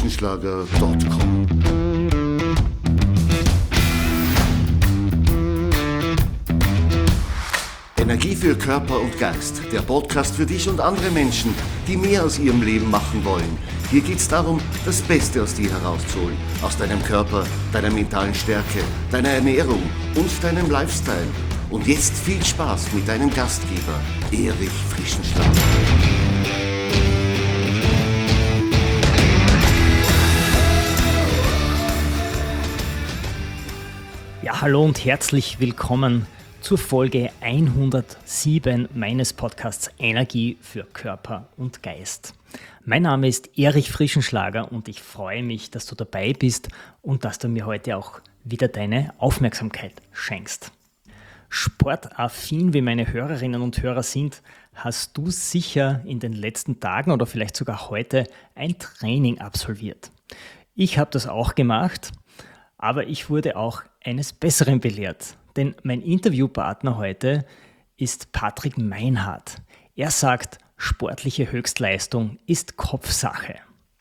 erichfrischenschlager.com. Energie für Körper und Geist. Der Podcast für dich und andere Menschen, die mehr aus ihrem Leben machen wollen. Hier geht es darum, das Beste aus dir herauszuholen. Aus deinem Körper, deiner mentalen Stärke, deiner Ernährung und deinem Lifestyle. Und jetzt viel Spaß mit deinem Gastgeber, Erich Frischenschlager. Ja, hallo und herzlich willkommen zur Folge 107 meines Podcasts Energie für Körper und Geist. Mein Name ist Erich Frischenschlager und ich freue mich, dass du dabei bist und dass du mir heute auch wieder deine Aufmerksamkeit schenkst. Sportaffin wie meine Hörerinnen und Hörer sind, hast du sicher in den letzten Tagen oder vielleicht sogar heute ein Training absolviert. Ich habe das auch gemacht, aber ich wurde auch eines Besseren belehrt. Denn mein Interviewpartner heute ist Patrick Meinhardt. Er sagt, sportliche Höchstleistung ist Kopfsache.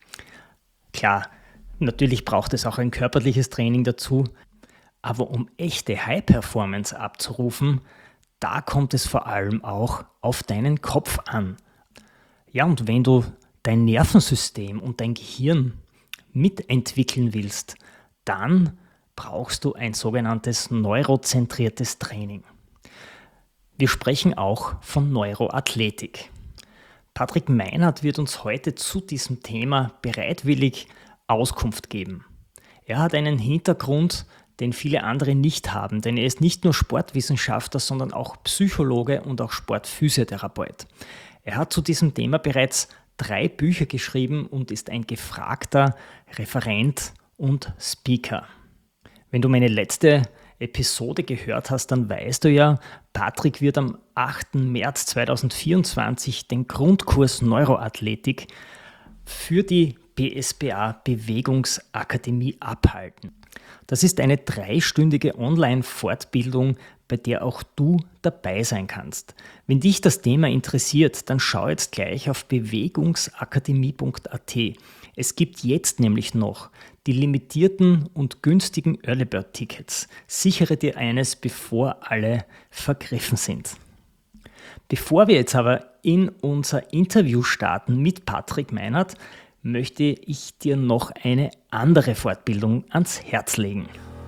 Klar, natürlich braucht es auch ein körperliches Training dazu, aber um echte High-Performance abzurufen, da kommt es vor allem auch auf deinen Kopf an. Ja, und wenn du dein Nervensystem und dein Gehirn mitentwickeln willst, dann brauchst du ein sogenanntes neurozentriertes Training. Wir sprechen auch von Neuroathletik. Patrick Meinhardt wird uns heute zu diesem Thema bereitwillig Auskunft geben. Er hat einen Hintergrund, den viele andere nicht haben, denn er ist nicht nur Sportwissenschaftler, sondern auch Psychologe und auch Sportphysiotherapeut. Er hat zu diesem Thema bereits 3 Bücher geschrieben und ist ein gefragter Referent und Speaker. Wenn du meine letzte Episode gehört hast, dann weißt du ja, Patrick wird am 8. März 2024 den Grundkurs Neuroathletik für die BSBA Bewegungsakademie abhalten. Das ist eine 3-stündige Online-Fortbildung, bei der auch du dabei sein kannst. Wenn dich das Thema interessiert, dann schau jetzt gleich auf bewegungsakademie.at. Es gibt jetzt nämlich noch die limitierten und günstigen Early Bird Tickets. Sichere dir eines, bevor alle vergriffen sind. Bevor wir jetzt aber in unser Interview starten mit Patrick Meinhardt, möchte ich dir noch eine andere Fortbildung ans Herz legen.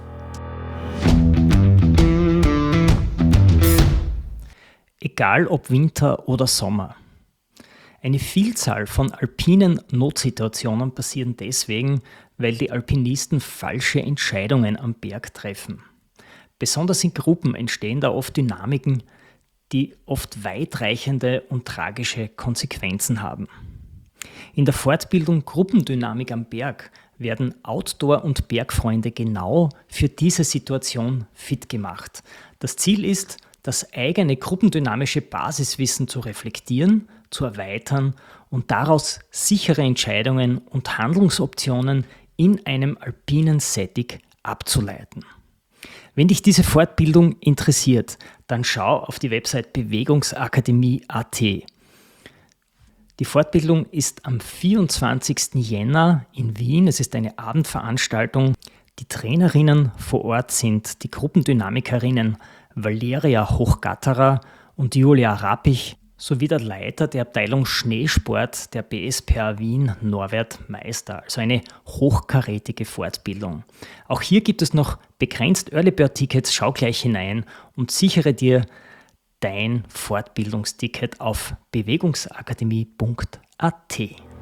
Egal ob Winter oder Sommer. Eine Vielzahl von alpinen Notsituationen passieren deswegen, weil die Alpinisten falsche Entscheidungen am Berg treffen. Besonders in Gruppen entstehen da oft Dynamiken, die oft weitreichende und tragische Konsequenzen haben. In der Fortbildung Gruppendynamik am Berg werden Outdoor- und Bergfreunde genau für diese Situation fit gemacht. Das Ziel ist, das eigene gruppendynamische Basiswissen zu reflektieren, zu erweitern und daraus sichere Entscheidungen und Handlungsoptionen in einem alpinen Setting abzuleiten. Wenn dich diese Fortbildung interessiert, dann schau auf die Website bewegungsakademie.at. Die Fortbildung ist am 24. Jänner in Wien. Es ist eine Abendveranstaltung. Die Trainerinnen vor Ort sind die Gruppendynamikerinnen Valeria Hochgatterer und Julia Rapich sowie der Leiter der Abteilung Schneesport der BSPA Wien, Norbert Meister. Also eine hochkarätige Fortbildung. Auch hier gibt es noch begrenzt Early Bird Tickets. Schau gleich hinein und sichere dir dein Fortbildungsticket auf bewegungsakademie.at.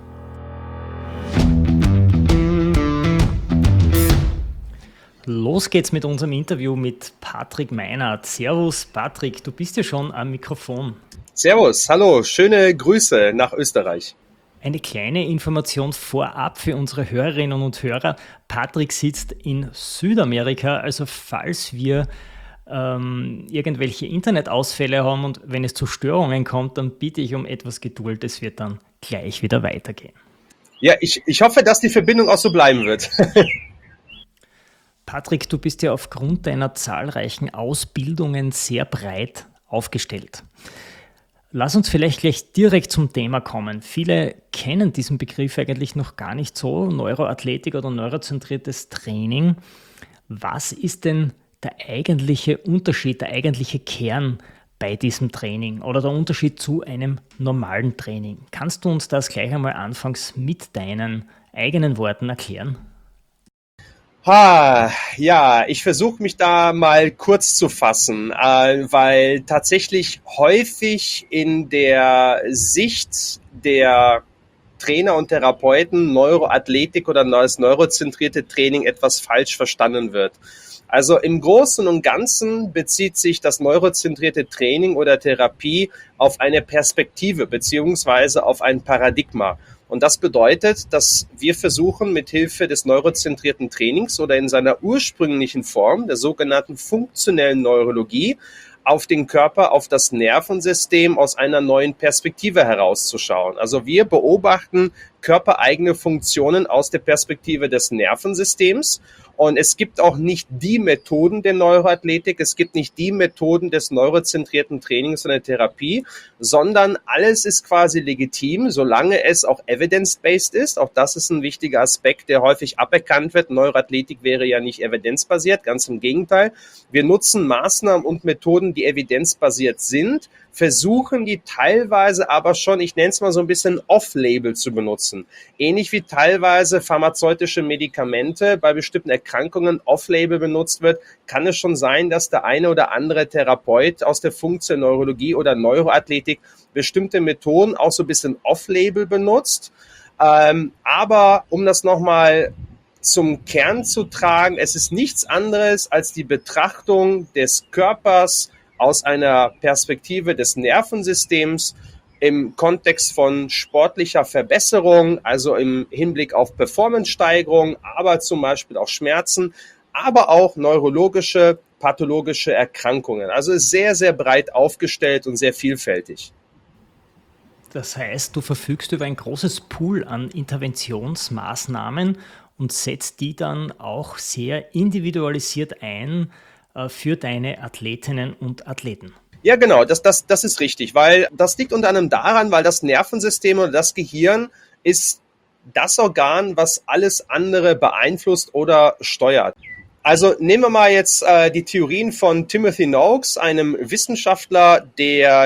Los geht's mit unserem Interview mit Patrick Meinhardt. Servus Patrick, du bist ja schon am Mikrofon. Servus, hallo, schöne Grüße nach Österreich. Eine kleine Information vorab für unsere Hörerinnen und Hörer. Patrick sitzt in Südamerika, also falls wir irgendwelche Internetausfälle haben und wenn es zu Störungen kommt, dann bitte ich um etwas Geduld. Es wird dann gleich wieder weitergehen. Ja, ich hoffe, dass die Verbindung auch so bleiben wird. Patrick, du bist ja aufgrund deiner zahlreichen Ausbildungen sehr breit aufgestellt. Lass uns vielleicht gleich direkt zum Thema kommen. Viele kennen diesen Begriff eigentlich noch gar nicht so, Neuroathletik oder neurozentriertes Training. Was ist denn der eigentliche Unterschied, der eigentliche Kern bei diesem Training oder der Unterschied zu einem normalen Training? Kannst du uns das gleich einmal anfangs mit deinen eigenen Worten erklären? Ja, ich versuche mich da mal kurz zu fassen, weil tatsächlich häufig in der Sicht der Trainer und Therapeuten Neuroathletik oder das neurozentrierte Training etwas falsch verstanden wird. Also im Großen und Ganzen bezieht sich das neurozentrierte Training oder Therapie auf eine Perspektive beziehungsweise auf ein Paradigma. Und das bedeutet, dass wir versuchen, mit Hilfe des neurozentrierten Trainings oder in seiner ursprünglichen Form, der sogenannten funktionellen Neurologie, auf den Körper, auf das Nervensystem aus einer neuen Perspektive herauszuschauen. Also wir beobachten körpereigene Funktionen aus der Perspektive des Nervensystems. Und es gibt auch nicht die Methoden der Neuroathletik, es gibt nicht die Methoden des neurozentrierten Trainings und der Therapie, sondern alles ist quasi legitim, solange es auch evidence-based ist. Auch das ist ein wichtiger Aspekt, der häufig aberkannt wird. Neuroathletik wäre ja nicht evidenzbasiert, ganz im Gegenteil. Wir nutzen Maßnahmen und Methoden, die evidenzbasiert sind, versuchen die teilweise aber schon, ich nenne es mal so ein bisschen off-label zu benutzen. Ähnlich wie teilweise pharmazeutische Medikamente bei bestimmten Erkrankungen off-label benutzt wird, kann es schon sein, dass der eine oder andere Therapeut aus der Funktionneurologie oder Neuroathletik bestimmte Methoden auch so ein bisschen off-label benutzt. Aber um das nochmal zum Kern zu tragen, es ist nichts anderes als die Betrachtung des Körpers aus einer Perspektive des Nervensystems im Kontext von sportlicher Verbesserung, also im Hinblick auf Performance-Steigerung, aber zum Beispiel auch Schmerzen, aber auch neurologische, pathologische Erkrankungen. Also ist sehr, sehr breit aufgestellt und sehr vielfältig. Das heißt, du verfügst über ein großes Pool an Interventionsmaßnahmen und setzt die dann auch sehr individualisiert ein für deine Athletinnen und Athleten. Ja, genau, das ist richtig, weil das liegt unter anderem daran, weil das Nervensystem oder das Gehirn ist das Organ, was alles andere beeinflusst oder steuert. Also nehmen wir mal jetzt die Theorien von Timothy Noakes, einem Wissenschaftler, der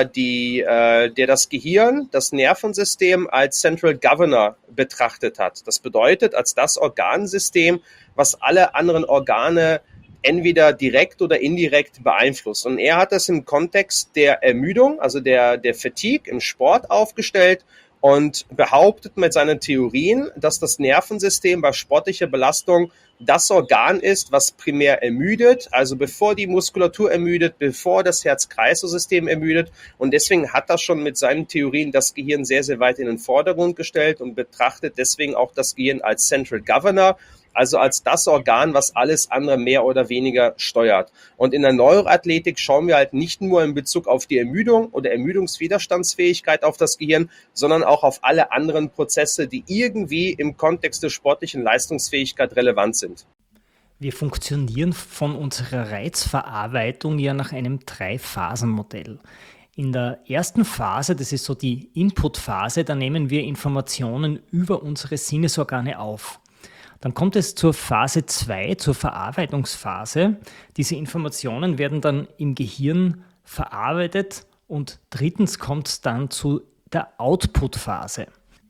das Gehirn, das Nervensystem als Central Governor betrachtet hat. Das bedeutet, als das Organsystem, was alle anderen Organe entweder direkt oder indirekt beeinflusst. Und er hat das im Kontext der Ermüdung, also der Fatigue im Sport aufgestellt und behauptet mit seinen Theorien, dass das Nervensystem bei sportlicher Belastung das Organ ist, was primär ermüdet, also bevor die Muskulatur ermüdet, bevor das Herz-Kreislauf-System ermüdet. Und deswegen hat er schon mit seinen Theorien das Gehirn sehr, sehr weit in den Vordergrund gestellt und betrachtet deswegen auch das Gehirn als Central Governor, also als das Organ, was alles andere mehr oder weniger steuert. Und in der Neuroathletik schauen wir halt nicht nur in Bezug auf die Ermüdung oder Ermüdungswiderstandsfähigkeit auf das Gehirn, sondern auch auf alle anderen Prozesse, die irgendwie im Kontext der sportlichen Leistungsfähigkeit relevant sind. Wir funktionieren von unserer Reizverarbeitung ja nach einem 3-Phasen-Modell. In der ersten Phase, das ist so die Input-Phase, da nehmen wir Informationen über unsere Sinnesorgane auf. Dann kommt es zur Phase 2, zur Verarbeitungsphase. Diese Informationen werden dann im Gehirn verarbeitet und drittens kommt es dann zu der Output-Phase.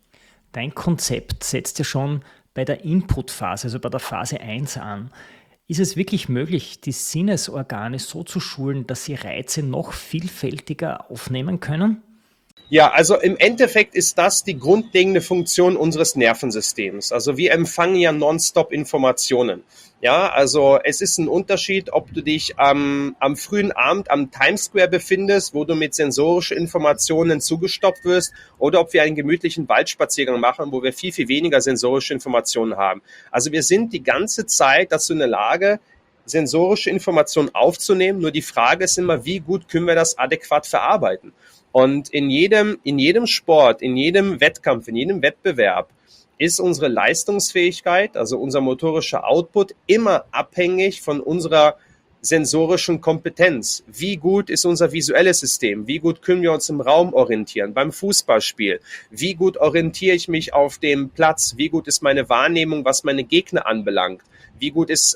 Dein Konzept setzt ja schon bei der Input-Phase, also bei der Phase 1 an. Ist es wirklich möglich, die Sinnesorgane so zu schulen, dass sie Reize noch vielfältiger aufnehmen können? Ja, also im Endeffekt ist das die grundlegende Funktion unseres Nervensystems. Also wir empfangen ja nonstop Informationen. Ja, also es ist ein Unterschied, ob du dich am frühen Abend am Times Square befindest, wo du mit sensorischen Informationen zugestopft wirst, oder ob wir einen gemütlichen Waldspaziergang machen, wo wir viel, viel weniger sensorische Informationen haben. Also wir sind die ganze Zeit dazu in der Lage, sensorische Informationen aufzunehmen. Nur die Frage ist immer, wie gut können wir das adäquat verarbeiten? Und in jedem Sport, in jedem Wettkampf, in jedem Wettbewerb ist unsere Leistungsfähigkeit, also unser motorischer Output, immer abhängig von unserer sensorischen Kompetenz. Wie gut ist unser visuelles System? Wie gut können wir uns im Raum orientieren? Beim Fußballspiel. Wie gut orientiere ich mich auf dem Platz? Wie gut ist meine Wahrnehmung, was meine Gegner anbelangt? Wie gut ist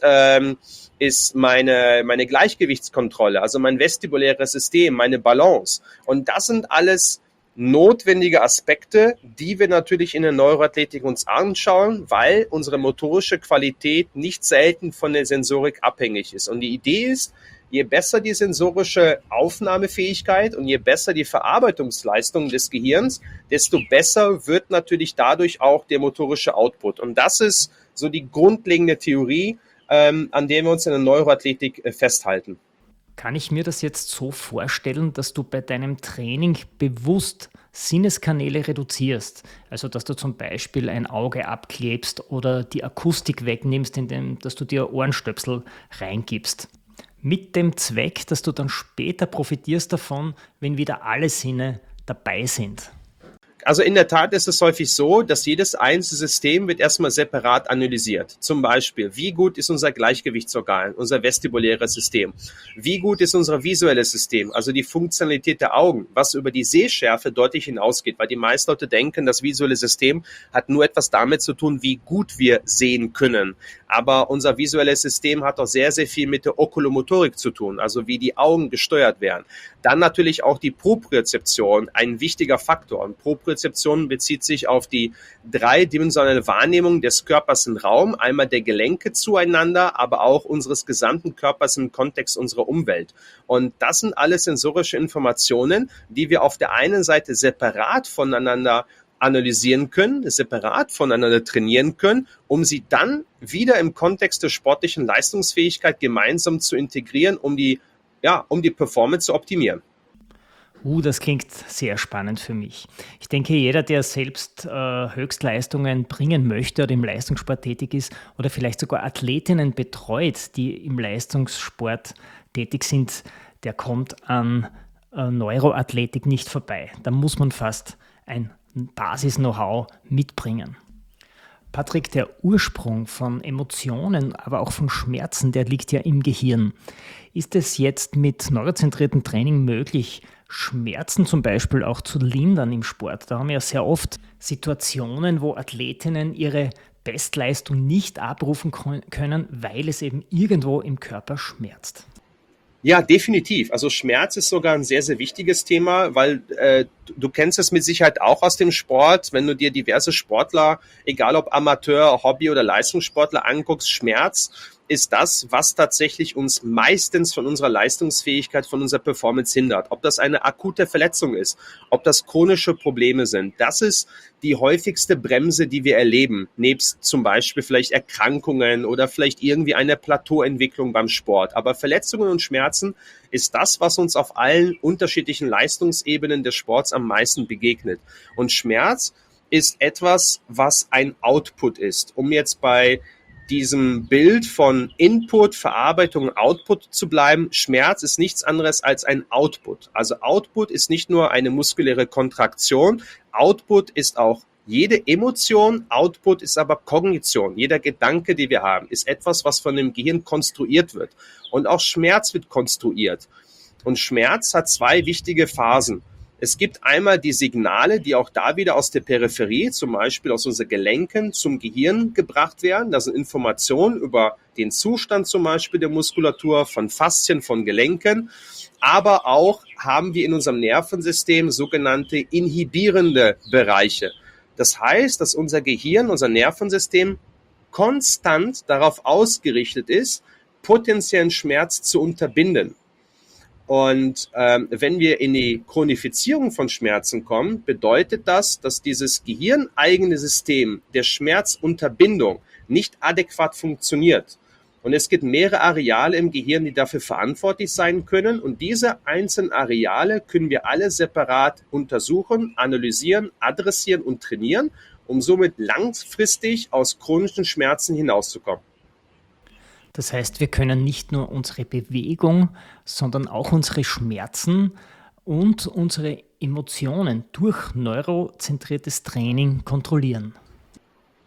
meine Gleichgewichtskontrolle, also mein vestibuläres System, meine Balance? Und das sind alles notwendige Aspekte, die wir natürlich in der Neuroathletik uns anschauen, weil unsere motorische Qualität nicht selten von der Sensorik abhängig ist. Und die Idee ist, je besser die sensorische Aufnahmefähigkeit und je besser die Verarbeitungsleistung des Gehirns, desto besser wird natürlich dadurch auch der motorische Output. Und das ist so die grundlegende Theorie, an der wir uns in der Neuroathletik festhalten. Kann ich mir das jetzt so vorstellen, dass du bei deinem Training bewusst Sinneskanäle reduzierst? Also, dass du zum Beispiel ein Auge abklebst oder die Akustik wegnimmst, indem dass du dir Ohrenstöpsel reingibst. Mit dem Zweck, dass du dann später profitierst davon, wenn wieder alle Sinne dabei sind. Also in der Tat ist es häufig so, dass jedes einzelne System wird erstmal separat analysiert. Zum Beispiel, wie gut ist unser Gleichgewichtsorgan, unser vestibuläres System? Wie gut ist unser visuelles System, also die Funktionalität der Augen, was über die Sehschärfe deutlich hinausgeht, weil die meisten Leute denken, das visuelle System hat nur etwas damit zu tun, wie gut wir sehen können. Aber unser visuelles System hat auch sehr, sehr viel mit der Okulomotorik zu tun, also wie die Augen gesteuert werden. Dann natürlich auch die Propriozeption, ein wichtiger Faktor. Und Propriozeption bezieht sich auf die dreidimensionale Wahrnehmung des Körpers im Raum, einmal der Gelenke zueinander, aber auch unseres gesamten Körpers im Kontext unserer Umwelt. Und das sind alles sensorische Informationen, die wir auf der einen Seite separat voneinander analysieren können, separat voneinander trainieren können, um sie dann wieder im Kontext der sportlichen Leistungsfähigkeit gemeinsam zu integrieren, um die Performance zu optimieren. Das klingt sehr spannend für mich. Ich denke, jeder, der selbst Höchstleistungen bringen möchte oder im Leistungssport tätig ist oder vielleicht sogar Athletinnen betreut, die im Leistungssport tätig sind, der kommt an Neuroathletik nicht vorbei. Da muss man fast ein Basis-Know-how mitbringen. Patrick, der Ursprung von Emotionen, aber auch von Schmerzen, der liegt ja im Gehirn. Ist es jetzt mit neurozentriertem Training möglich, Schmerzen zum Beispiel auch zu lindern im Sport? Da haben wir ja sehr oft Situationen, wo Athletinnen ihre Bestleistung nicht abrufen können, weil es eben irgendwo im Körper schmerzt. Ja, definitiv. Also Schmerz ist sogar ein sehr, sehr wichtiges Thema, weil du kennst es mit Sicherheit auch aus dem Sport. Wenn du dir diverse Sportler, egal ob Amateur, Hobby- oder Leistungssportler anguckst, Schmerz ist das, was tatsächlich uns meistens von unserer Leistungsfähigkeit, von unserer Performance hindert. Ob das eine akute Verletzung ist, ob das chronische Probleme sind. Das ist die häufigste Bremse, die wir erleben, nebst zum Beispiel vielleicht Erkrankungen oder vielleicht irgendwie eine Plateauentwicklung beim Sport. Aber Verletzungen und Schmerzen ist das, was uns auf allen unterschiedlichen Leistungsebenen des Sports am meisten begegnet. Und Schmerz ist etwas, was ein Output ist. Um jetzt bei diesem Bild von Input, Verarbeitung und Output zu bleiben, Schmerz ist nichts anderes als ein Output. Also Output ist nicht nur eine muskuläre Kontraktion, Output ist auch jede Emotion, Output ist aber Kognition. Jeder Gedanke, den wir haben, ist etwas, was von dem Gehirn konstruiert wird. Und auch Schmerz wird konstruiert. Und Schmerz hat zwei wichtige Phasen. Es gibt einmal die Signale, die auch da wieder aus der Peripherie, zum Beispiel aus unseren Gelenken, zum Gehirn gebracht werden. Das sind Informationen über den Zustand zum Beispiel der Muskulatur, von Faszien, von Gelenken. Aber auch haben wir in unserem Nervensystem sogenannte inhibierende Bereiche. Das heißt, dass unser Gehirn, unser Nervensystem konstant darauf ausgerichtet ist, potenziellen Schmerz zu unterbinden. Und wenn wir in die Chronifizierung von Schmerzen kommen, bedeutet das, dass dieses gehirneigene System der Schmerzunterbindung nicht adäquat funktioniert. Und es gibt mehrere Areale im Gehirn, die dafür verantwortlich sein können. Und diese einzelnen Areale können wir alle separat untersuchen, analysieren, adressieren und trainieren, um somit langfristig aus chronischen Schmerzen hinauszukommen. Das heißt, wir können nicht nur unsere Bewegung, sondern auch unsere Schmerzen und unsere Emotionen durch neurozentriertes Training kontrollieren.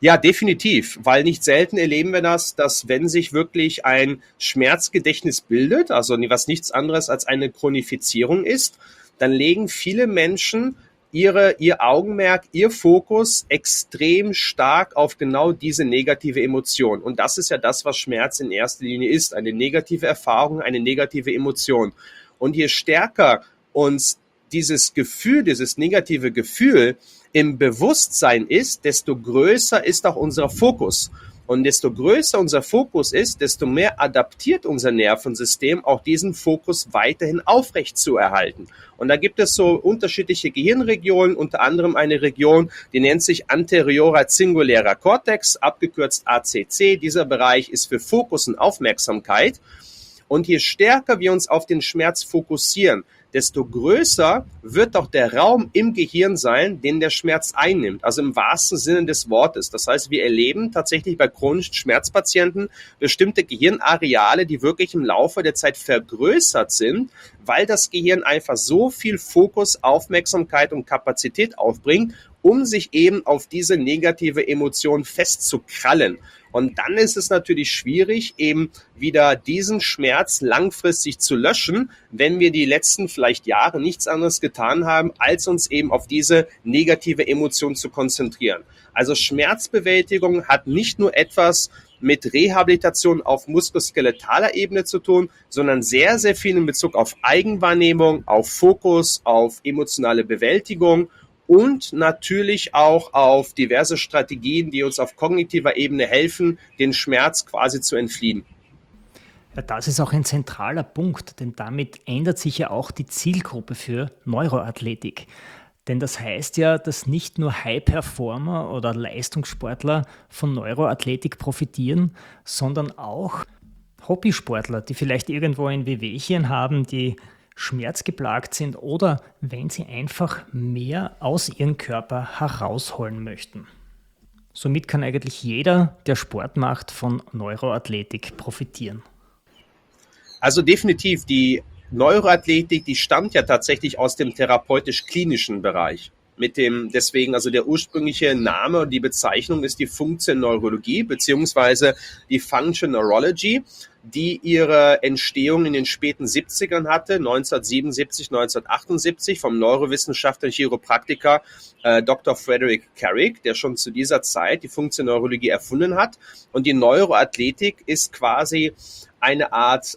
Ja, definitiv, weil nicht selten erleben wir das, dass wenn sich wirklich ein Schmerzgedächtnis bildet, also was nichts anderes als eine Chronifizierung ist, dann legen viele Menschen ihr Augenmerk, ihr Fokus extrem stark auf genau diese negative Emotion. Und das ist ja das, was Schmerz in erster Linie ist, eine negative Erfahrung, eine negative Emotion. Und je stärker uns dieses Gefühl, dieses negative Gefühl im Bewusstsein ist, desto größer ist auch unser Fokus. Und desto größer unser Fokus ist, desto mehr adaptiert unser Nervensystem auch diesen Fokus weiterhin aufrecht zu erhalten. Und da gibt es so unterschiedliche Gehirnregionen, unter anderem eine Region, die nennt sich anteriorer cingularer Cortex, abgekürzt ACC. Dieser Bereich ist für Fokus und Aufmerksamkeit. Und je stärker wir uns auf den Schmerz fokussieren, desto größer wird auch der Raum im Gehirn sein, den der Schmerz einnimmt. Also im wahrsten Sinne des Wortes. Das heißt, wir erleben tatsächlich bei chronischen Schmerzpatienten bestimmte Gehirnareale, die wirklich im Laufe der Zeit vergrößert sind, weil das Gehirn einfach so viel Fokus, Aufmerksamkeit und Kapazität aufbringt, um sich eben auf diese negative Emotion festzukrallen. Und dann ist es natürlich schwierig, eben wieder diesen Schmerz langfristig zu löschen, wenn wir die letzten vielleicht Jahre nichts anderes getan haben, als uns eben auf diese negative Emotion zu konzentrieren. Also Schmerzbewältigung hat nicht nur etwas mit Rehabilitation auf muskuloskelettaler Ebene zu tun, sondern sehr, sehr viel in Bezug auf Eigenwahrnehmung, auf Fokus, auf emotionale Bewältigung und natürlich auch auf diverse Strategien, die uns auf kognitiver Ebene helfen, den Schmerz quasi zu entfliehen. Ja, das ist auch ein zentraler Punkt, denn damit ändert sich ja auch die Zielgruppe für Neuroathletik. Denn das heißt ja, dass nicht nur High-Performer oder Leistungssportler von Neuroathletik profitieren, sondern auch Hobbysportler, die vielleicht irgendwo ein Wehwehchen haben, die schmerzgeplagt sind oder wenn sie einfach mehr aus ihrem Körper herausholen möchten. Somit kann eigentlich jeder, der Sport macht, von Neuroathletik profitieren. Also definitiv, die Neuroathletik, die stammt ja tatsächlich aus dem therapeutisch-klinischen Bereich. Deswegen, also der ursprüngliche Name und die Bezeichnung ist die Funktionneurologie beziehungsweise die Function Neurology, die ihre Entstehung in den späten 70ern hatte, 1977, 1978 vom Neurowissenschaftler und Chiropraktiker Dr. Frederick Carrick, der schon zu dieser Zeit die Funktionneurologie erfunden hat. Und die Neuroathletik ist quasi eine Art,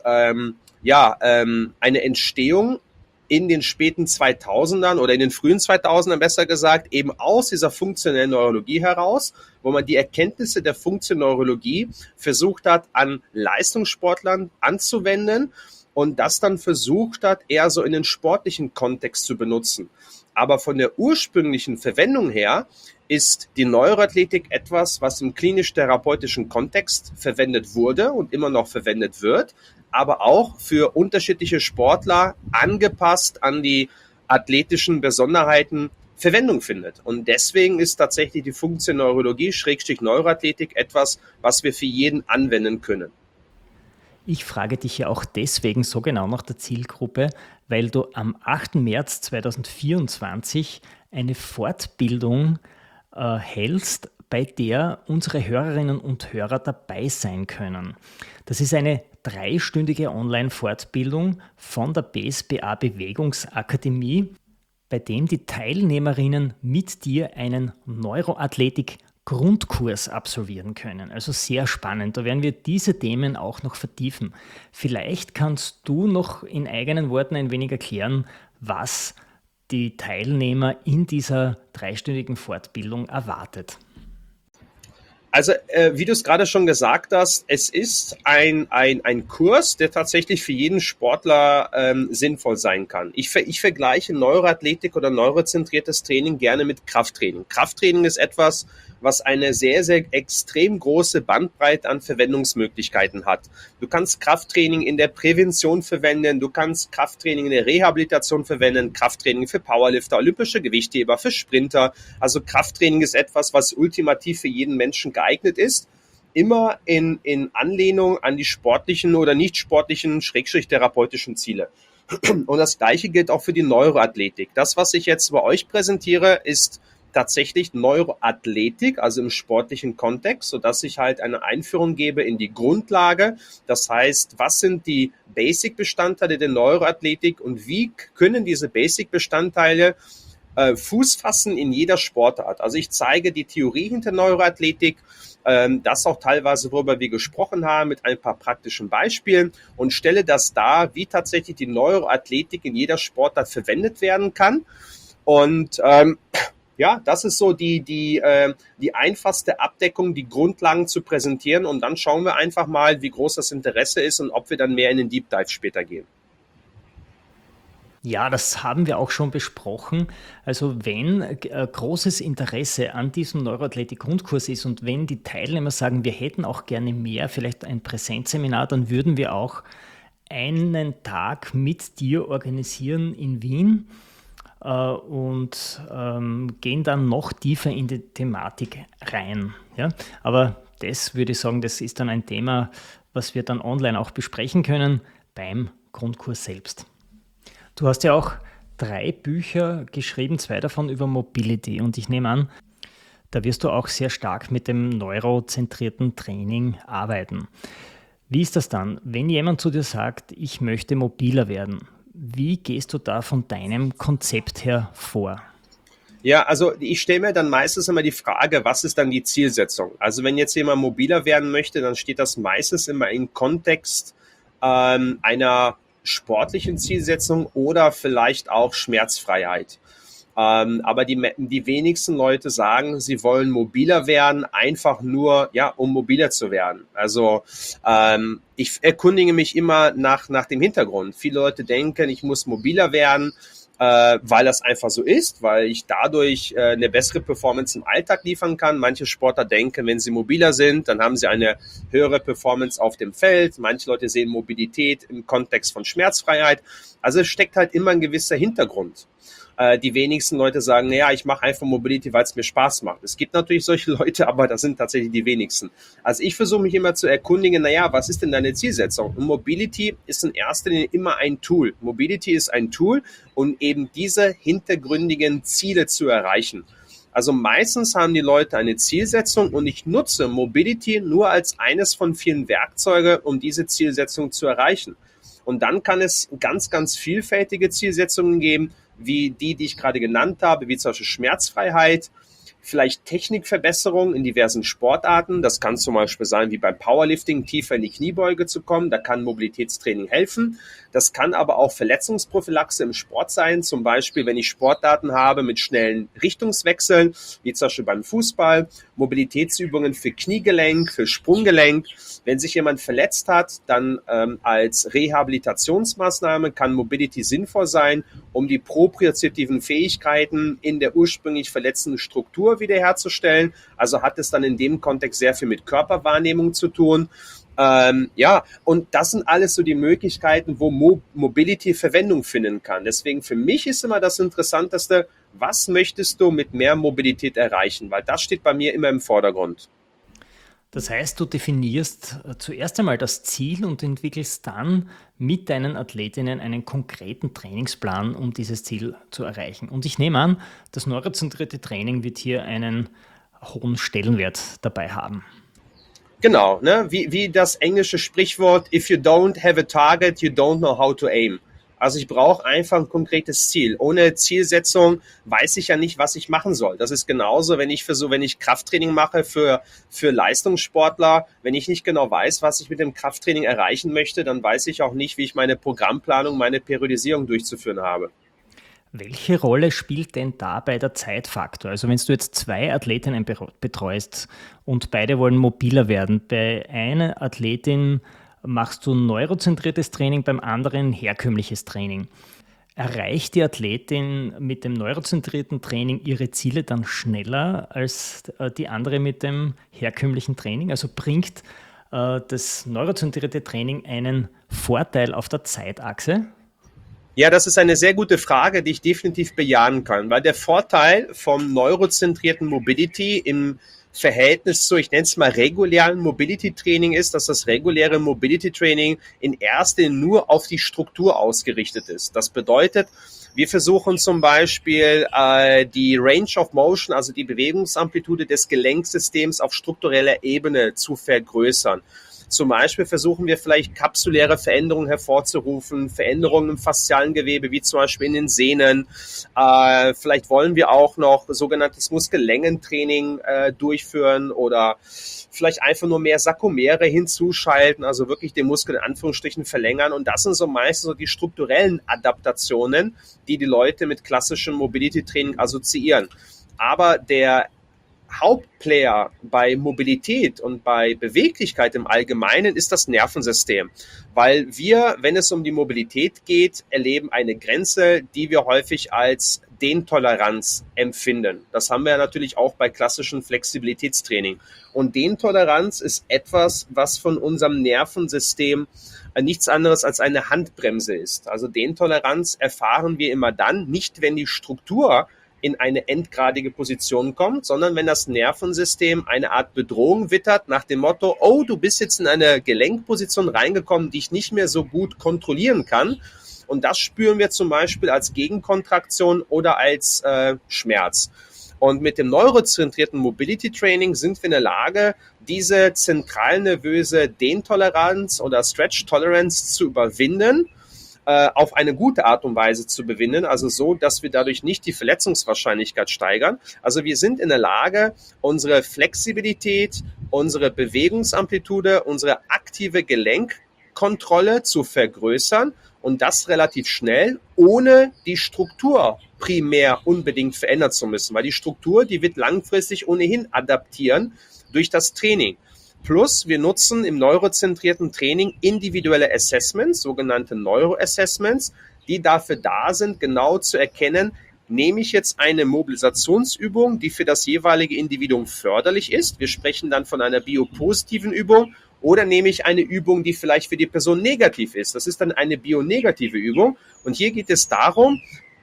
eine Entstehung in den späten 2000ern oder in den frühen 2000ern besser gesagt, eben aus dieser funktionellen Neurologie heraus, wo man die Erkenntnisse der Funktionneurologie versucht hat, an Leistungssportlern anzuwenden und das dann versucht hat, eher so in den sportlichen Kontext zu benutzen. Aber von der ursprünglichen Verwendung her ist die Neuroathletik etwas, was im klinisch-therapeutischen Kontext verwendet wurde und immer noch verwendet wird, aber auch für unterschiedliche Sportler angepasst an die athletischen Besonderheiten Verwendung findet. Und deswegen ist tatsächlich die Funktionneurologie / Neuroathletik etwas, was wir für jeden anwenden können. Ich frage dich ja auch deswegen so genau nach der Zielgruppe, weil du am 8. März 2024 eine Fortbildung hältst, bei der unsere Hörerinnen und Hörer dabei sein können. Das ist eine 3-stündige Online-Fortbildung von der BSBA Bewegungsakademie, bei dem die Teilnehmerinnen mit dir einen Neuroathletik-Grundkurs absolvieren können. Also sehr spannend. Da werden wir diese Themen auch noch vertiefen. Vielleicht kannst du noch in eigenen Worten ein wenig erklären, was die Teilnehmer in dieser 3-stündigen Fortbildung erwartet. Also, wie du es gerade schon gesagt hast, es ist ein Kurs, der tatsächlich für jeden Sportler sinnvoll sein kann. Ich vergleiche Neuroathletik oder neurozentriertes Training gerne mit Krafttraining. Krafttraining ist etwas, was eine sehr, sehr extrem große Bandbreite an Verwendungsmöglichkeiten hat. Du kannst Krafttraining in der Prävention verwenden, du kannst Krafttraining in der Rehabilitation verwenden, Krafttraining für Powerlifter, olympische Gewichtheber, für Sprinter. Also Krafttraining ist etwas, was ultimativ für jeden Menschen geeignet ist, immer in Anlehnung an die sportlichen oder nicht sportlichen / therapeutischen Ziele. Und das Gleiche gilt auch für die Neuroathletik. Das, was ich jetzt bei euch präsentiere, ist tatsächlich Neuroathletik, also im sportlichen Kontext, sodass ich halt eine Einführung gebe in die Grundlage. Das heißt, was sind die Basic-Bestandteile der Neuroathletik und wie können diese Basic-Bestandteile Fuß fassen in jeder Sportart. Also ich zeige die Theorie hinter Neuroathletik, das auch teilweise, worüber wir gesprochen haben, mit ein paar praktischen Beispielen und stelle das dar, wie tatsächlich die Neuroathletik in jeder Sportart verwendet werden kann. Und ja, das ist so die einfachste Abdeckung, die Grundlagen zu präsentieren. Und dann schauen wir einfach mal, wie groß das Interesse ist und ob wir dann mehr in den Deep Dive später gehen. Ja, das haben wir auch schon besprochen. Also wenn großes Interesse an diesem Neuroathletik-Grundkurs ist und wenn die Teilnehmer sagen, wir hätten auch gerne mehr, vielleicht ein Präsenzseminar, dann würden wir auch einen Tag mit dir organisieren in Wien und gehen dann noch tiefer in die Thematik rein. Ja? Aber das würde ich sagen, das ist dann ein Thema, was wir dann online auch besprechen können beim Grundkurs selbst. Du hast ja auch 3 Bücher geschrieben, 2 davon über Mobility. Und ich nehme an, da wirst du auch sehr stark mit dem neurozentrierten Training arbeiten. Wie ist das dann, wenn jemand zu dir sagt, ich möchte mobiler werden? Wie gehst du da von deinem Konzept her vor? Ja, also ich stelle mir dann meistens immer die Frage, was ist dann die Zielsetzung? Also wenn jetzt jemand mobiler werden möchte, dann steht das meistens immer im Kontext einer sportlichen Zielsetzung oder vielleicht auch Schmerzfreiheit. Aber die wenigsten Leute sagen, sie wollen mobiler werden, einfach nur, ja, um mobiler zu werden. Also ich erkundige mich immer nach dem Hintergrund. Viele Leute denken, ich muss mobiler werden, weil das einfach so ist, weil ich dadurch eine bessere Performance im Alltag liefern kann. Manche Sportler denken, wenn sie mobiler sind, dann haben sie eine höhere Performance auf dem Feld. Manche Leute sehen Mobilität im Kontext von Schmerzfreiheit. Also es steckt halt immer ein gewisser Hintergrund. Die wenigsten Leute sagen, naja, ich mache einfach Mobility, weil es mir Spaß macht. Es gibt natürlich solche Leute, aber das sind tatsächlich die wenigsten. Also ich versuche mich immer zu erkundigen, naja, was ist denn deine Zielsetzung? Und Mobility ist in erster Linie immer ein Tool. Mobility ist ein Tool, um eben diese hintergründigen Ziele zu erreichen. Also meistens haben die Leute eine Zielsetzung und ich nutze Mobility nur als eines von vielen Werkzeugen, um diese Zielsetzung zu erreichen. Und dann kann es ganz, ganz vielfältige Zielsetzungen geben, wie die ich gerade genannt habe, wie zum Beispiel Schmerzfreiheit, vielleicht Technikverbesserung in diversen Sportarten. Das kann zum Beispiel sein, wie beim Powerlifting, tiefer in die Kniebeuge zu kommen. Da kann Mobilitätstraining helfen. Das kann aber auch Verletzungsprophylaxe im Sport sein. Zum Beispiel, wenn ich Sportarten habe mit schnellen Richtungswechseln, wie zum Beispiel beim Fußball, Mobilitätsübungen für Kniegelenk, für Sprunggelenk. Wenn sich jemand verletzt hat, dann als Rehabilitationsmaßnahme kann Mobility sinnvoll sein, um die propriozeptiven Fähigkeiten in der ursprünglich verletzten Struktur wiederherzustellen. Also hat es dann in dem Kontext sehr viel mit Körperwahrnehmung zu tun. Ja, und das sind alles so die Möglichkeiten, wo Mobility Verwendung finden kann. Deswegen für mich ist immer das Interessanteste, was möchtest du mit mehr Mobilität erreichen? Weil das steht bei mir immer im Vordergrund. Das heißt, du definierst zuerst einmal das Ziel und entwickelst dann mit deinen Athletinnen einen konkreten Trainingsplan, um dieses Ziel zu erreichen. Und ich nehme an, das neurozentrierte Training wird hier einen hohen Stellenwert dabei haben. Genau, ne? Wie das englische Sprichwort, if you don't have a target, you don't know how to aim. Also ich brauche einfach ein konkretes Ziel. Ohne Zielsetzung weiß ich ja nicht, was ich machen soll. Das ist genauso, wenn ich Krafttraining mache für Leistungssportler. Wenn ich nicht genau weiß, was ich mit dem Krafttraining erreichen möchte, dann weiß ich auch nicht, wie ich meine Programmplanung, meine Periodisierung durchzuführen habe. Welche Rolle spielt denn dabei der Zeitfaktor? Also wenn du jetzt 2 Athletinnen betreust und beide wollen mobiler werden, bei einer Athletin machst du neurozentriertes Training, beim anderen herkömmliches Training. Erreicht die Athletin mit dem neurozentrierten Training ihre Ziele dann schneller als die andere mit dem herkömmlichen Training? Also bringt das neurozentrierte Training einen Vorteil auf der Zeitachse? Ja, das ist eine sehr gute Frage, die ich definitiv bejahen kann, weil der Vorteil vom neurozentrierten Mobility im Verhältnis zu, ich nenne es mal regulären Mobility Training ist, dass das reguläre Mobility Training in erster Linie nur auf die Struktur ausgerichtet ist. Das bedeutet, wir versuchen zum Beispiel die Range of Motion, also die Bewegungsamplitude des Gelenksystems auf struktureller Ebene zu vergrößern. Zum Beispiel versuchen wir vielleicht kapsuläre Veränderungen hervorzurufen, Veränderungen im faszialen Gewebe, wie zum Beispiel in den Sehnen. Vielleicht wollen wir auch noch sogenanntes Muskellängentraining durchführen oder vielleicht einfach nur mehr Sarkomere hinzuschalten, also wirklich den Muskel in Anführungsstrichen verlängern. Und das sind so meistens so die strukturellen Adaptationen, die die Leute mit klassischem Mobility-Training assoziieren. Aber der Hauptplayer bei Mobilität und bei Beweglichkeit im Allgemeinen ist das Nervensystem, weil wir, wenn es um die Mobilität geht, erleben eine Grenze, die wir häufig als Dehntoleranz empfinden. Das haben wir ja natürlich auch bei klassischem Flexibilitätstraining. Und Dehntoleranz ist etwas, was von unserem Nervensystem nichts anderes als eine Handbremse ist. Also Dehntoleranz erfahren wir immer dann, nicht wenn die Struktur in eine endgradige Position kommt, sondern wenn das Nervensystem eine Art Bedrohung wittert nach dem Motto, oh, du bist jetzt in eine Gelenkposition reingekommen, die ich nicht mehr so gut kontrollieren kann. Und das spüren wir zum Beispiel als Gegenkontraktion oder als Schmerz. Und mit dem neurozentrierten Mobility Training sind wir in der Lage, diese zentralnervöse Dehntoleranz oder Stretch Tolerance zu überwinden, auf eine gute Art und Weise zu bewinden, also so, dass wir dadurch nicht die Verletzungswahrscheinlichkeit steigern. Also wir sind in der Lage, unsere Flexibilität, unsere Bewegungsamplitude, unsere aktive Gelenkkontrolle zu vergrößern und das relativ schnell, ohne die Struktur primär unbedingt verändern zu müssen, weil die Struktur, die wird langfristig ohnehin adaptieren durch das Training. Plus, wir nutzen im neurozentrierten Training individuelle Assessments, sogenannte Neuroassessments, die dafür da sind, genau zu erkennen, nehme ich jetzt eine Mobilisationsübung, die für das jeweilige Individuum förderlich ist. Wir sprechen dann von einer biopositiven Übung. Oder nehme ich eine Übung, die vielleicht für die Person negativ ist. Das ist dann eine bionegative Übung. Und hier geht es darum,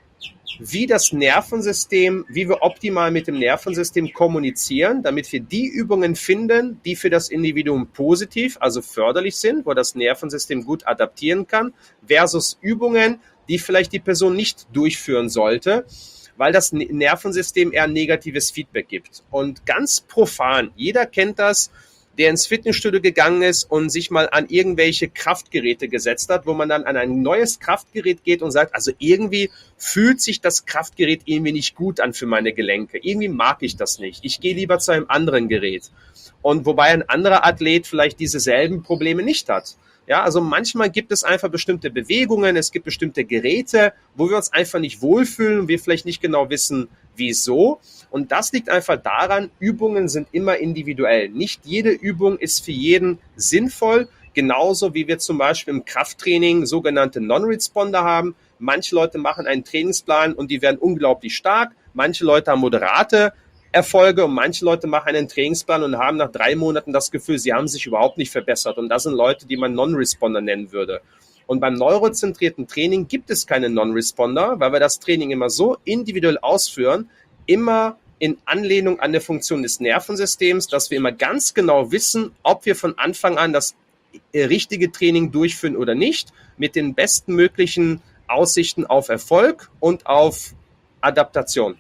wie das Nervensystem, wie wir optimal mit dem Nervensystem kommunizieren, damit wir die Übungen finden, die für das Individuum positiv, also förderlich sind, wo das Nervensystem gut adaptieren kann, versus Übungen, die vielleicht die Person nicht durchführen sollte, weil das Nervensystem eher negatives Feedback gibt. Und ganz profan, jeder kennt das, der ins Fitnessstudio gegangen ist und sich mal an irgendwelche Kraftgeräte gesetzt hat, wo man dann an ein neues Kraftgerät geht und sagt, also irgendwie fühlt sich das Kraftgerät irgendwie nicht gut an für meine Gelenke. Irgendwie mag ich das nicht. Ich gehe lieber zu einem anderen Gerät. Und wobei ein anderer Athlet vielleicht dieselben Probleme nicht hat. Ja, also manchmal gibt es einfach bestimmte Bewegungen, es gibt bestimmte Geräte, wo wir uns einfach nicht wohlfühlen und wir vielleicht nicht genau wissen, wieso. Und das liegt einfach daran, Übungen sind immer individuell. Nicht jede Übung ist für jeden sinnvoll, genauso wie wir zum Beispiel im Krafttraining sogenannte Non-Responder haben. Manche Leute machen einen Trainingsplan und die werden unglaublich stark. Manche Leute haben moderate Erfolge und manche Leute machen einen Trainingsplan und haben nach 3 Monaten das Gefühl, sie haben sich überhaupt nicht verbessert. Und das sind Leute, die man Non-Responder nennen würde. Und beim neurozentrierten Training gibt es keine Non-Responder, weil wir das Training immer so individuell ausführen, immer in Anlehnung an der Funktion des Nervensystems, dass wir immer ganz genau wissen, ob wir von Anfang an das richtige Training durchführen oder nicht, mit den besten möglichen Aussichten auf Erfolg und auf Adaptation.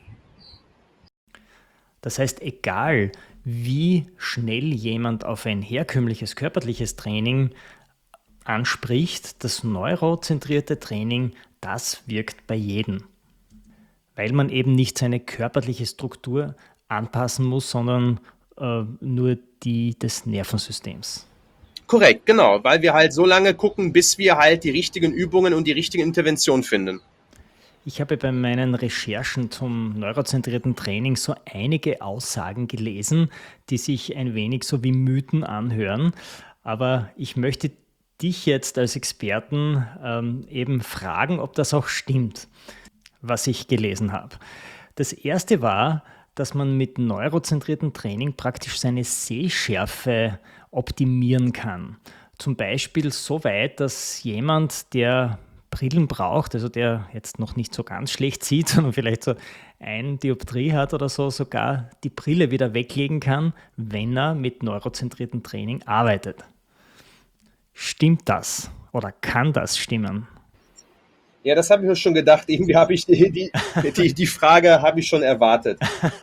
Das heißt, egal wie schnell jemand auf ein herkömmliches körperliches Training anspricht, das neurozentrierte Training, das wirkt bei jedem. Weil man eben nicht seine körperliche Struktur anpassen muss, sondern nur die des Nervensystems. Korrekt, genau, weil wir halt so lange gucken, bis wir halt die richtigen Übungen und die richtige Intervention finden. Ich habe bei meinen Recherchen zum neurozentrierten Training so einige Aussagen gelesen, die sich ein wenig so wie Mythen anhören. Aber ich möchte dich jetzt als Experten eben fragen, ob das auch stimmt, was ich gelesen habe. Das erste war, dass man mit neurozentriertem Training praktisch seine Sehschärfe optimieren kann. Zum Beispiel so weit, dass jemand, der Brillen braucht, also der jetzt noch nicht so ganz schlecht sieht, sondern vielleicht so ein Dioptrie hat oder so, sogar die Brille wieder weglegen kann, wenn er mit neurozentriertem Training arbeitet. Stimmt das oder kann das stimmen? Ja, das habe ich mir schon gedacht. Irgendwie habe ich die Frage habe ich schon erwartet.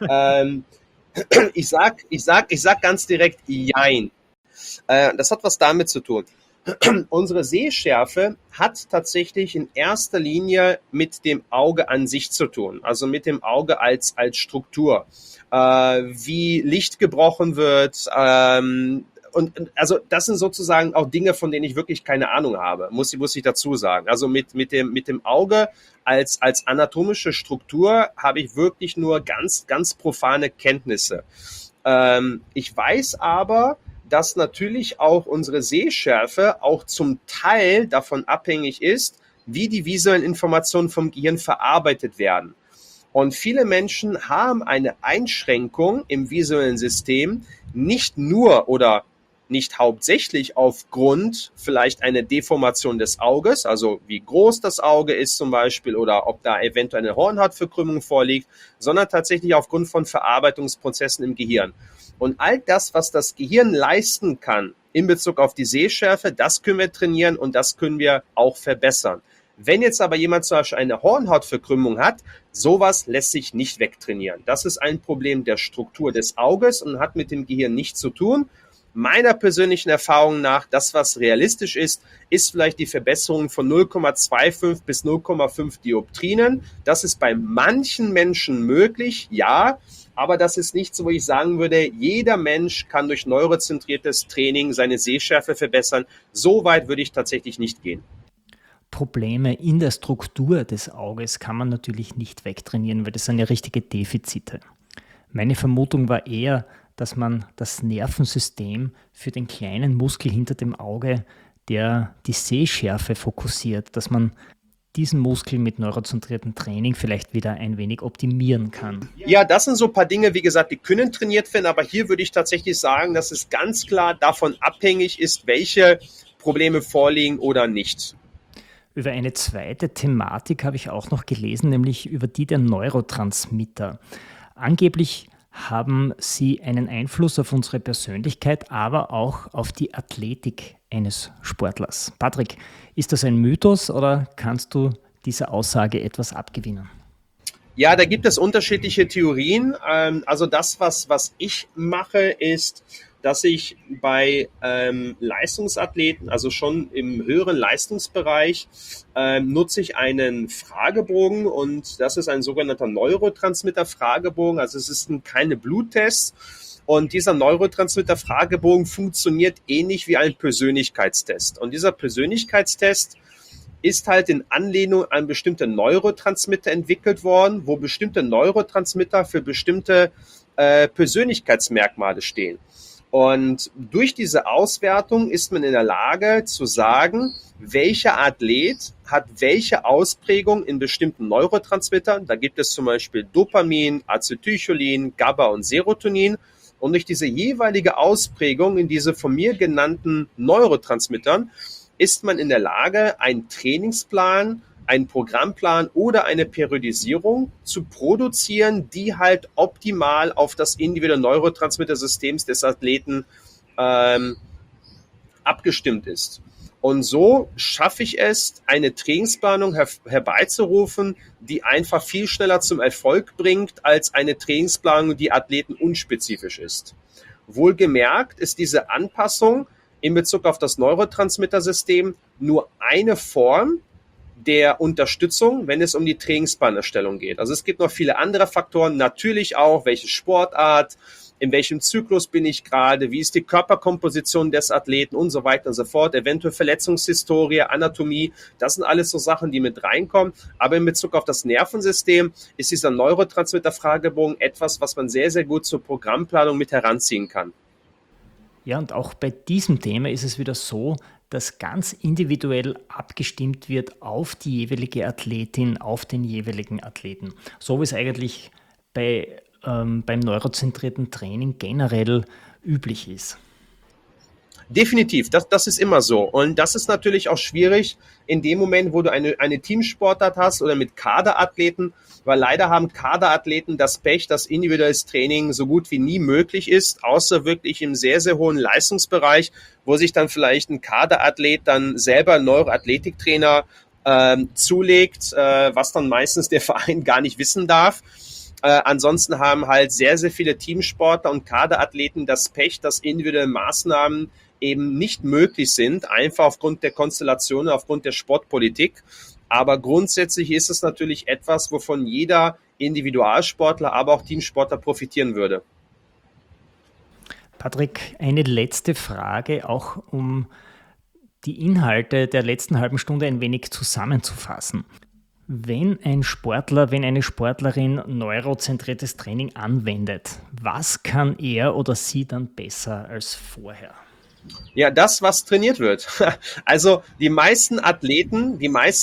Ich sag ganz direkt Jein. Das hat was damit zu tun. Unsere Sehschärfe hat tatsächlich in erster Linie mit dem Auge an sich zu tun, also mit dem Auge als Struktur, wie Licht gebrochen wird. Und also das sind sozusagen auch Dinge, von denen ich wirklich keine Ahnung habe, muss ich dazu sagen. Also mit dem Auge als anatomische Struktur habe ich wirklich nur ganz profane Kenntnisse. Ich weiß aber, dass natürlich auch unsere Sehschärfe auch zum Teil davon abhängig ist, wie die visuellen Informationen vom Gehirn verarbeitet werden. Und viele Menschen haben eine Einschränkung im visuellen System, nicht nur oder nicht hauptsächlich aufgrund vielleicht einer Deformation des Auges, also wie groß das Auge ist zum Beispiel oder ob da eventuell eine Hornhautverkrümmung vorliegt, sondern tatsächlich aufgrund von Verarbeitungsprozessen im Gehirn. Und all das, was das Gehirn leisten kann in Bezug auf die Sehschärfe, das können wir trainieren und das können wir auch verbessern. Wenn jetzt aber jemand zum Beispiel eine Hornhautverkrümmung hat, sowas lässt sich nicht wegtrainieren. Das ist ein Problem der Struktur des Auges und hat mit dem Gehirn nichts zu tun. Meiner persönlichen Erfahrung nach, das, was realistisch ist, ist vielleicht die Verbesserung von 0,25 bis 0,5 Dioptrien. Das ist bei manchen Menschen möglich, ja, aber das ist nichts, wo ich sagen würde, jeder Mensch kann durch neurozentriertes Training seine Sehschärfe verbessern. So weit würde ich tatsächlich nicht gehen. Probleme in der Struktur des Auges kann man natürlich nicht wegtrainieren, weil das sind ja richtige Defizite. Meine Vermutung war eher, dass man das Nervensystem für den kleinen Muskel hinter dem Auge, der die Sehschärfe fokussiert, dass man diesen Muskel mit neurozentriertem Training vielleicht wieder ein wenig optimieren kann. Ja, das sind so ein paar Dinge, wie gesagt, die können trainiert werden, aber hier würde ich tatsächlich sagen, dass es ganz klar davon abhängig ist, welche Probleme vorliegen oder nicht. Über eine zweite Thematik habe ich auch noch gelesen, nämlich über die der Neurotransmitter. Angeblich haben sie einen Einfluss auf unsere Persönlichkeit, aber auch auf die Athletik eines Sportlers. Patrick, ist das ein Mythos oder kannst du dieser Aussage etwas abgewinnen? Ja, da gibt es unterschiedliche Theorien. Also das, was ich mache, ist, dass ich bei Leistungsathleten, also schon im höheren Leistungsbereich, nutze ich einen Fragebogen und das ist ein sogenannter Neurotransmitter-Fragebogen. Also es sind keine Bluttests und dieser Neurotransmitter-Fragebogen funktioniert ähnlich wie ein Persönlichkeitstest. Und dieser Persönlichkeitstest ist halt in Anlehnung an bestimmte Neurotransmitter entwickelt worden, wo bestimmte Neurotransmitter für bestimmte Persönlichkeitsmerkmale stehen. Und durch diese Auswertung ist man in der Lage zu sagen, welcher Athlet hat welche Ausprägung in bestimmten Neurotransmittern. Da gibt es zum Beispiel Dopamin, Acetylcholin, GABA und Serotonin. Und durch diese jeweilige Ausprägung in diese von mir genannten Neurotransmittern ist man in der Lage, einen Trainingsplan, einen Programmplan oder eine Periodisierung zu produzieren, die halt optimal auf das individuelle Neurotransmittersystem des Athleten abgestimmt ist. Und so schaffe ich es, eine Trainingsplanung herbeizurufen, die einfach viel schneller zum Erfolg bringt, als eine Trainingsplanung, die athletenunspezifisch ist. Wohlgemerkt ist diese Anpassung in Bezug auf das Neurotransmittersystem nur eine Form der Unterstützung, wenn es um die Trainingsplanerstellung geht. Also es gibt noch viele andere Faktoren, natürlich auch, welche Sportart, in welchem Zyklus bin ich gerade, wie ist die Körperkomposition des Athleten und so weiter und so fort, eventuell Verletzungshistorie, Anatomie, das sind alles so Sachen, die mit reinkommen. Aber in Bezug auf das Nervensystem ist dieser Neurotransmitter-Fragebogen etwas, was man sehr, sehr gut zur Programmplanung mit heranziehen kann. Ja, und auch bei diesem Thema ist es wieder so, dass ganz individuell abgestimmt wird auf die jeweilige Athletin, auf den jeweiligen Athleten. So wie es eigentlich beim neurozentrierten Training generell üblich ist. Definitiv, das ist immer so. Und das ist natürlich auch schwierig in dem Moment, wo du eine Teamsportart hast oder mit Kaderathleten, weil leider haben Kaderathleten das Pech, dass individuelles Training so gut wie nie möglich ist, außer wirklich im sehr, sehr hohen Leistungsbereich, wo sich dann vielleicht ein Kaderathlet dann selber einen Neuroathletiktrainer zulegt, was dann meistens der Verein gar nicht wissen darf. Ansonsten haben halt sehr, sehr viele Teamsportler und Kaderathleten das Pech, dass individuelle Maßnahmen eben nicht möglich sind, einfach aufgrund der Konstellation, aufgrund der Sportpolitik. Aber grundsätzlich ist es natürlich etwas, wovon jeder Individualsportler, aber auch Teamsportler profitieren würde. Patrick, eine letzte Frage, auch um die Inhalte der letzten halben Stunde ein wenig zusammenzufassen. Wenn ein Sportler, wenn eine Sportlerin neurozentriertes Training anwendet, was kann er oder sie dann besser als vorher? Ja, das, was trainiert wird. Also die meisten Athleten,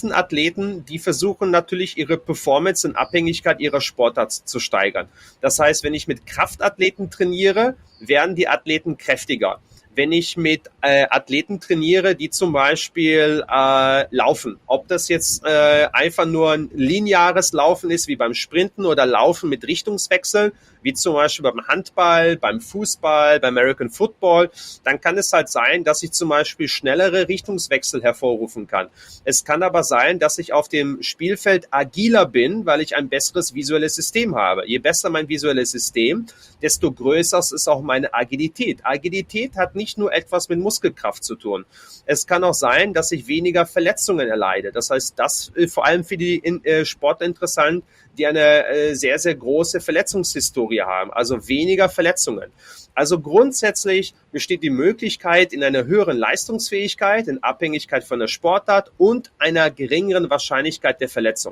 die versuchen natürlich ihre Performance in Abhängigkeit ihrer Sportart zu steigern. Das heißt, wenn ich mit Kraftathleten trainiere, werden die Athleten kräftiger. Wenn ich mit Athleten trainiere, die zum Beispiel laufen, ob das jetzt einfach nur ein lineares Laufen ist, wie beim Sprinten, oder Laufen mit Richtungswechseln, wie zum Beispiel beim Handball, beim Fußball, beim American Football, dann kann es halt sein, dass ich zum Beispiel schnellere Richtungswechsel hervorrufen kann. Es kann aber sein, dass ich auf dem Spielfeld agiler bin, weil ich ein besseres visuelles System habe. Je besser mein visuelles System, desto größer ist auch meine Agilität. Agilität hat nicht nur etwas mit Muskelkraft zu tun. Es kann auch sein, dass ich weniger Verletzungen erleide. Das heißt, das vor allem für die Sportler interessant, die eine sehr, sehr große Verletzungshistorie haben, also weniger Verletzungen. Also grundsätzlich besteht die Möglichkeit in einer höheren Leistungsfähigkeit, in Abhängigkeit von der Sportart und einer geringeren Wahrscheinlichkeit der Verletzung.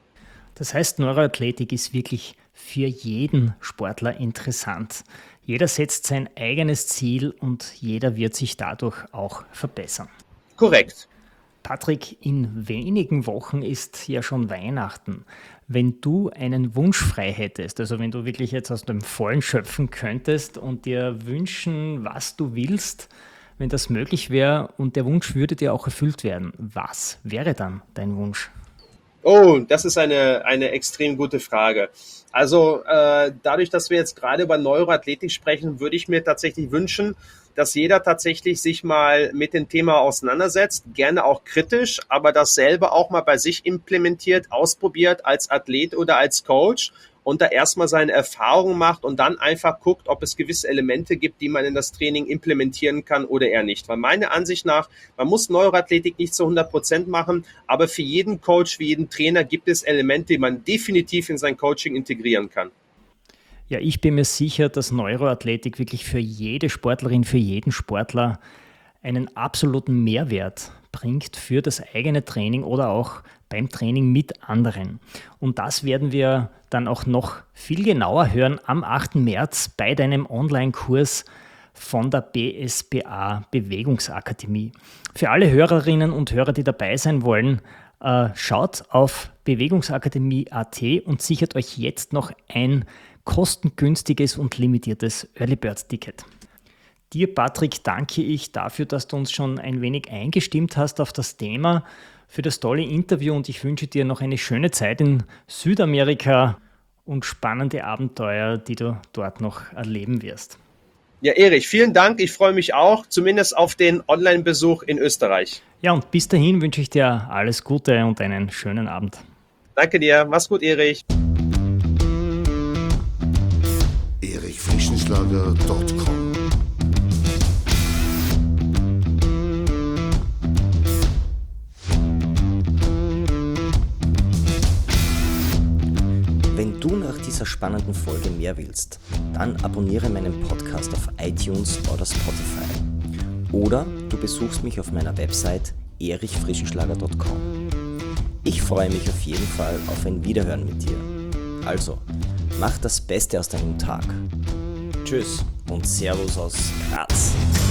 Das heißt, Neuroathletik ist wirklich für jeden Sportler interessant. Jeder setzt sein eigenes Ziel und jeder wird sich dadurch auch verbessern. Korrekt. Patrick, in wenigen Wochen ist ja schon Weihnachten. Wenn du einen Wunsch frei hättest, also wenn du wirklich jetzt aus dem Vollen schöpfen könntest und dir wünschen, was du willst, wenn das möglich wäre und der Wunsch würde dir auch erfüllt werden, was wäre dann dein Wunsch? Oh, das ist eine extrem gute Frage. Also dadurch, dass wir jetzt gerade über Neuroathletik sprechen, würde ich mir tatsächlich wünschen, dass jeder tatsächlich sich mal mit dem Thema auseinandersetzt, gerne auch kritisch, aber dasselbe auch mal bei sich implementiert, ausprobiert als Athlet oder als Coach und da erstmal seine Erfahrungen macht und dann einfach guckt, ob es gewisse Elemente gibt, die man in das Training implementieren kann oder eher nicht. Weil meiner Ansicht nach, man muss Neuroathletik nicht zu 100% machen, aber für jeden Coach, für jeden Trainer gibt es Elemente, die man definitiv in sein Coaching integrieren kann. Ja, ich bin mir sicher, dass Neuroathletik wirklich für jede Sportlerin, für jeden Sportler einen absoluten Mehrwert bringt für das eigene Training oder auch beim Training mit anderen. Und das werden wir dann auch noch viel genauer hören am 8. März bei deinem Online-Kurs von der BSBA Bewegungsakademie. Für alle Hörerinnen und Hörer, die dabei sein wollen, schaut auf bewegungsakademie.at und sichert euch jetzt noch ein kostengünstiges und limitiertes Early Bird Ticket. Dir, Patrick, danke ich dafür, dass du uns schon ein wenig eingestimmt hast auf das Thema, für das tolle Interview und ich wünsche dir noch eine schöne Zeit in Südamerika und spannende Abenteuer, die du dort noch erleben wirst. Ja, Erich, vielen Dank. Ich freue mich auch, zumindest auf den Online-Besuch in Österreich. Ja, und bis dahin wünsche ich dir alles Gute und einen schönen Abend. Danke dir. Mach's gut, Erich. erichfrischenschlager.com. Wenn du nach dieser spannenden Folge mehr willst, dann abonniere meinen Podcast auf iTunes oder Spotify. Oder du besuchst mich auf meiner Website erichfrischenschlager.com. Ich freue mich auf jeden Fall auf ein Wiederhören mit dir. Also, mach das Beste aus deinem Tag. Tschüss und Servus aus Graz.